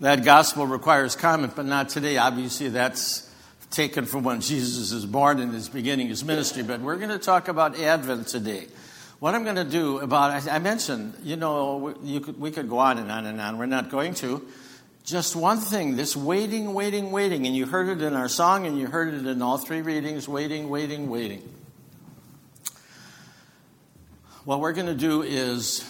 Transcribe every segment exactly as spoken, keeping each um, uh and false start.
That gospel requires comment, but not today. Obviously, that's taken from when Jesus is born and is beginning his ministry. But we're going to talk about Advent today. What I'm going to do about, I mentioned, you know, you could, we could go on and on and on. We're not going to. Just one thing, this waiting, waiting, waiting. And you heard it in our song, and you heard it in all three readings, waiting, waiting, waiting. What we're going to do is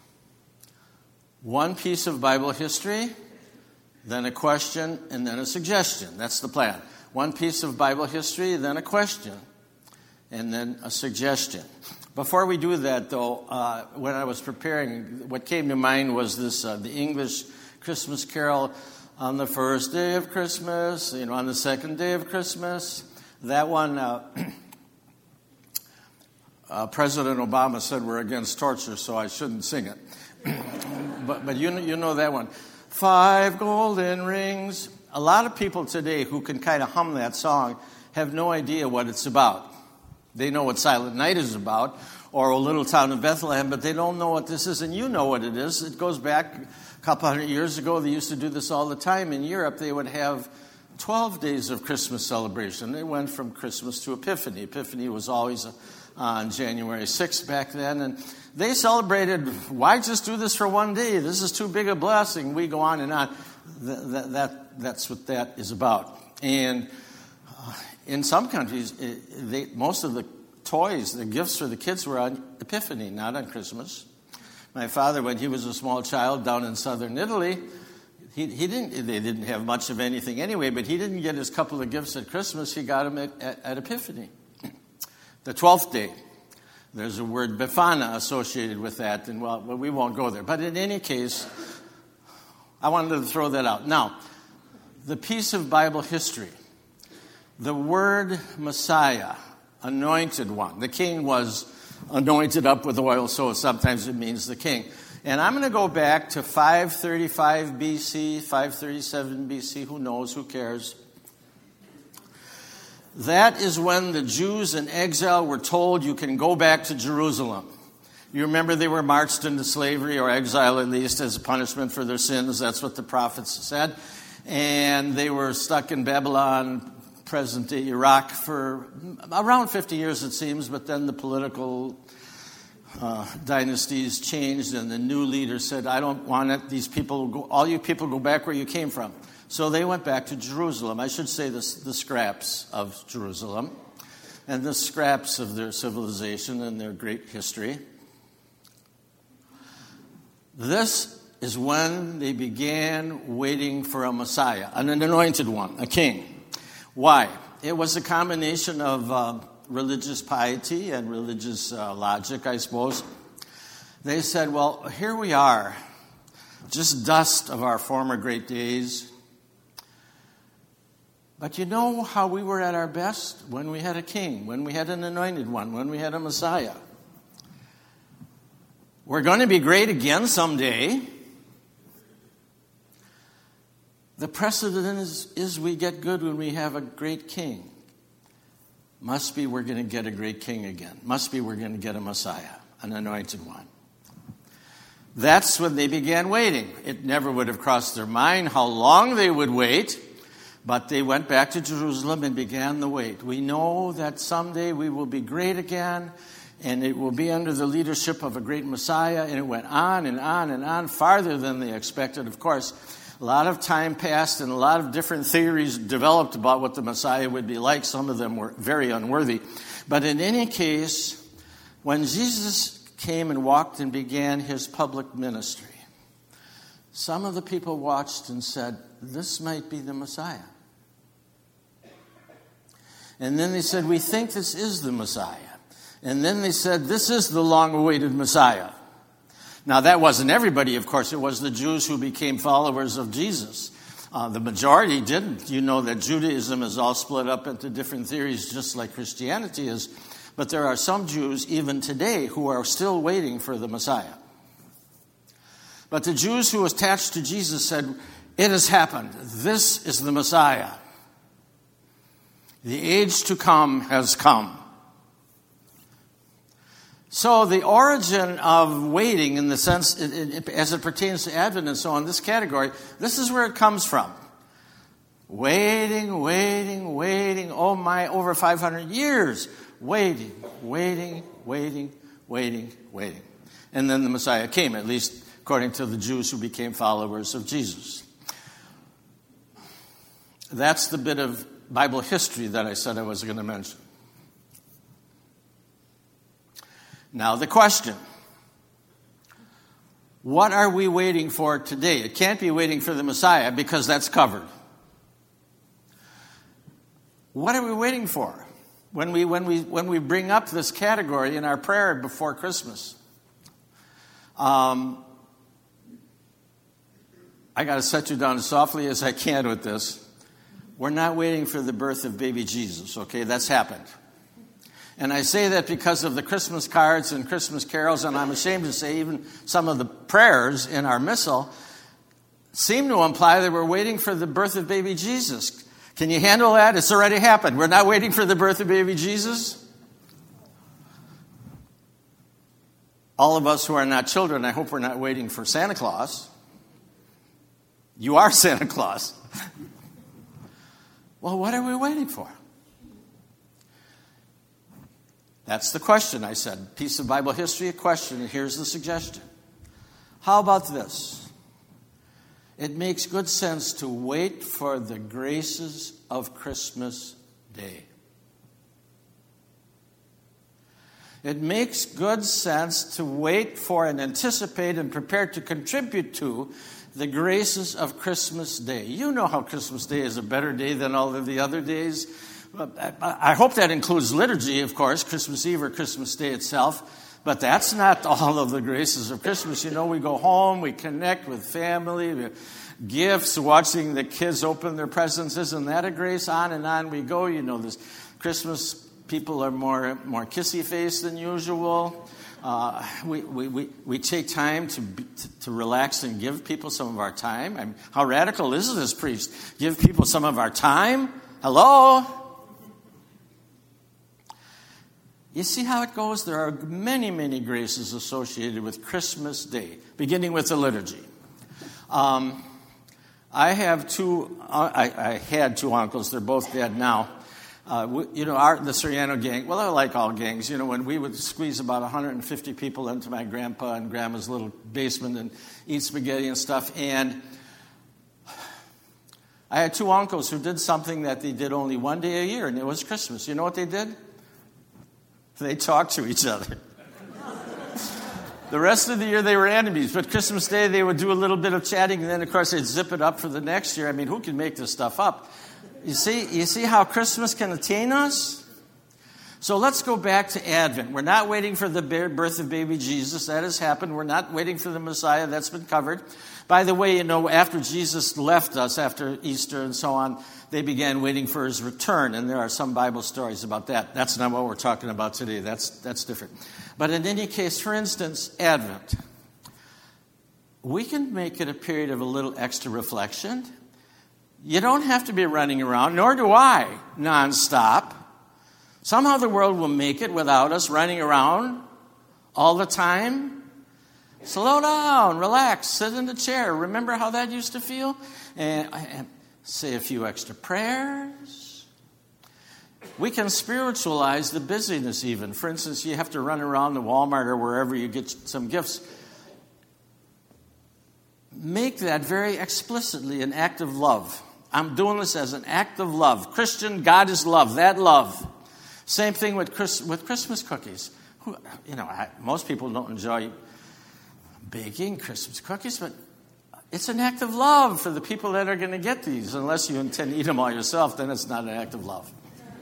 one piece of Bible history, then a question, and then a suggestion. That's the plan. One piece of Bible history, then a question, and then a suggestion. Before we do that, though, uh, when I was preparing, what came to mind was this, uh, the English Christmas carol, on the first day of Christmas, you know, on the second day of Christmas. That one, uh, uh, President Obama said we're against torture, so I shouldn't sing it. but but you know, you know that one. Five golden rings. A lot of people today who can kind of hum that song have no idea what it's about. They know what Silent Night is about, or A Little Town of Bethlehem, but they don't know what this is, and you know what it is. It goes back a couple hundred years ago. They used to do this all the time. In Europe, they would have twelve days of Christmas celebration. They went from Christmas to Epiphany. Epiphany was always on January sixth back then, and they celebrated, why just do this for one day? This is too big a blessing. We go on and on. That, that, that, that's what that is about. And uh, in some countries, it, they, most of the toys, the gifts for the kids were on Epiphany, not on Christmas. My father, when he was a small child down in southern Italy, he, he didn't. They didn't have much of anything anyway, but he didn't get his couple of gifts at Christmas. He got them at, at, at Epiphany, the twelfth day. There's a word Befana associated with that, and well, we won't go there. But in any case, I wanted to throw that out. Now, the piece of Bible history, the word Messiah, anointed one. The king was anointed up with oil, so sometimes it means the king. And I'm going to go back to five thirty-five B C, five thirty-seven B C, who knows, who cares? That is when the Jews in exile were told you can go back to Jerusalem. You remember they were marched into slavery, or exile at least, as a punishment for their sins. That's what the prophets said. And they were stuck in Babylon, present-day Iraq, for around fifty years, it seems. But then the political uh, dynasties changed, and the new leader said, I don't want it. These people, go, all you people go back where you came from. So they went back to Jerusalem. I should say this, the scraps of Jerusalem and the scraps of their civilization and their great history. This is when they began waiting for a Messiah, an anointed one, a king. Why? It was a combination of uh, religious piety and religious uh, logic, I suppose. They said, well, here we are, just dust of our former great days. But you know how we were at our best? When we had a king, when we had an anointed one, when we had a Messiah. We're going to be great again someday. The precedent is, is we get good when we have a great king. Must be we're going to get a great king again. Must be we're going to get a Messiah, an anointed one. That's when they began waiting. It never would have crossed their mind how long they would wait. But they went back to Jerusalem and began the wait. We know that someday we will be great again, and it will be under the leadership of a great Messiah. And it went on and on and on, farther than they expected, of course. A lot of time passed, and a lot of different theories developed about what the Messiah would be like. Some of them were very unworthy. But in any case, when Jesus came and walked and began his public ministry, some of the people watched and said, this might be the Messiah. And then they said, we think this is the Messiah. And then they said, this is the long-awaited Messiah. Now, that wasn't everybody, of course. It was the Jews who became followers of Jesus. Uh, the majority didn't. You know that Judaism is all split up into different theories, just like Christianity is. But there are some Jews, even today, who are still waiting for the Messiah. But the Jews who attached to Jesus said, it has happened. This is the Messiah. The age to come has come. So the origin of waiting, in the sense, it, it, as it pertains to Advent and so on, this category, this is where it comes from. Waiting, waiting, waiting, oh my, over five hundred years. Waiting, waiting, waiting, waiting, waiting. And then the Messiah came, at least according to the Jews who became followers of Jesus. That's the bit of Bible history that I said I was going to mention. Now the question. What are we waiting for today? It can't be waiting for the Messiah because that's covered. What are we waiting for when we when we when we bring up this category in our prayer before Christmas? Um, I got to set you down as softly as I can with this. We're not waiting for the birth of baby Jesus, okay? That's happened. And I say that because of the Christmas cards and Christmas carols, and I'm ashamed to say even some of the prayers in our missal seem to imply that we're waiting for the birth of baby Jesus. Can you handle that? It's already happened. We're not waiting for the birth of baby Jesus. All of us who are not children, I hope we're not waiting for Santa Claus. You are Santa Claus. Well, what are we waiting for? That's the question, I said. Piece of Bible history, a question, and here's the suggestion. How about this? It makes good sense to wait for the graces of Christmas Day. It makes good sense to wait for and anticipate and prepare to contribute to the graces of Christmas Day. You know how Christmas Day is a better day than all of the other days. I hope that includes liturgy, of course, Christmas Eve or Christmas Day itself. But that's not all of the graces of Christmas. You know, we go home, we connect with family, we gifts, watching the kids open their presents. Isn't that a grace? On and on we go. You know, this Christmas people are more more kissy-faced than usual. Uh, we, we, we, we take time to, be, to to relax and give people some of our time. I mean, how radical is this, priest? Give people some of our time? Hello? You see how it goes? There are many, many graces associated with Christmas Day, beginning with the liturgy. Um, I have two, uh, I, I had two uncles. They're both dead now. Uh, we, you know, our, the Soriano gang, well, they're like all gangs. You know, when we would squeeze about one hundred fifty people into my grandpa and grandma's little basement and eat spaghetti and stuff. And I had two uncles who did something that they did only one day a year, and it was Christmas. You know what they did? They talked to each other. The rest of the year they were enemies, but Christmas Day they would do a little bit of chatting, and then of course they'd zip it up for the next year. I mean, who can make this stuff up? You see, you see how Christmas can attain us? So let's go back to Advent. We're not waiting for the birth of baby Jesus. That has happened. We're not waiting for the Messiah. That's been covered. By the way, you know, after Jesus left us, after Easter and so on, they began waiting for his return, and there are some Bible stories about that. That's not what we're talking about today. That's that's different. But in any case, for instance, Advent. We can make it a period of a little extra reflection. You don't have to be running around, nor do I, nonstop. Somehow the world will make it without us running around all the time. Slow down, relax, sit in the chair. Remember how that used to feel? And, and say a few extra prayers. We can spiritualize the busyness even. For instance, you have to run around to Walmart or wherever you get some gifts. Make that very explicitly an act of love. I'm doing this as an act of love. Christian, God is love, that love. Same thing with Chris, with Christmas cookies. You know, I, most people don't enjoy baking Christmas cookies, but it's an act of love for the people that are going to get these. Unless you intend to eat them all yourself, then it's not an act of love.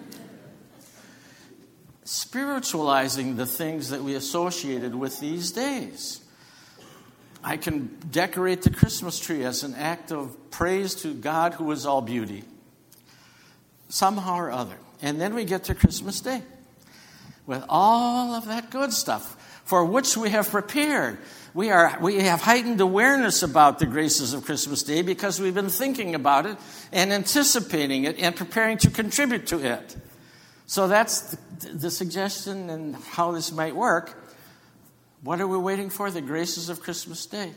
Spiritualizing the things that we associated with these days. I can decorate the Christmas tree as an act of praise to God who is all beauty. Somehow or other. And then we get to Christmas Day with all of that good stuff for which we have prepared. We are we have heightened awareness about the graces of Christmas Day because we've been thinking about it and anticipating it and preparing to contribute to it. So that's the, the suggestion and how this might work. What are we waiting for? The graces of Christmas Day.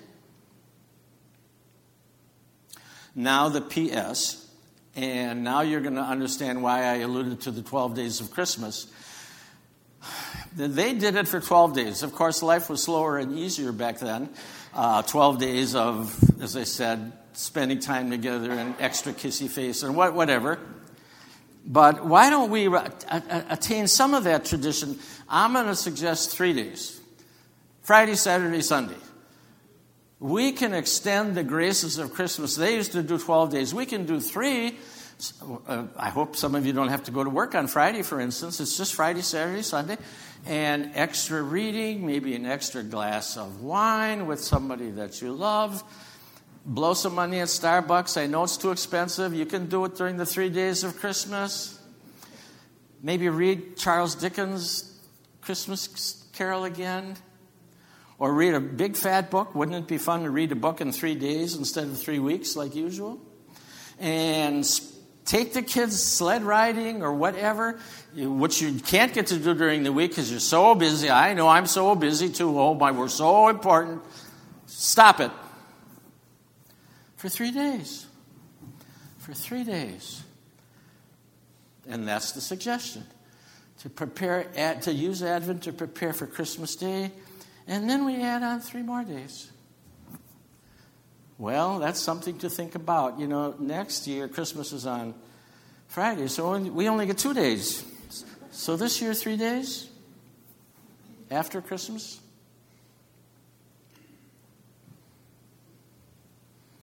Now the P S, and now you're going to understand why I alluded to the twelve days of Christmas. They did it for twelve days. Of course, life was slower and easier back then. Uh, twelve days of, as I said, spending time together and extra kissy face and what, whatever. But why don't we attain some of that tradition? I'm going to suggest three days. Friday, Saturday, Sunday. We can extend the graces of Christmas. They used to do twelve days. We can do three. Uh, I hope some of you don't have to go to work on Friday, for instance. It's just Friday, Saturday, Sunday. And extra reading, maybe an extra glass of wine with somebody that you love. Blow some money at Starbucks. I know it's too expensive. You can do it during the three days of Christmas. Maybe read Charles Dickens' Christmas Carol again. Or read a big fat book. Wouldn't it be fun to read a book in three days instead of three weeks like usual? And take the kids sled riding or whatever, which you can't get to do during the week because you're so busy. I know I'm so busy too. Oh my, we're so important. Stop it. For three days. For three days. And that's the suggestion. To prepare, to use Advent to prepare for Christmas Day. And then we add on three more days. Well, that's something to think about. You know, next year, Christmas is on Friday, so we only get two days. So this year, three days after Christmas.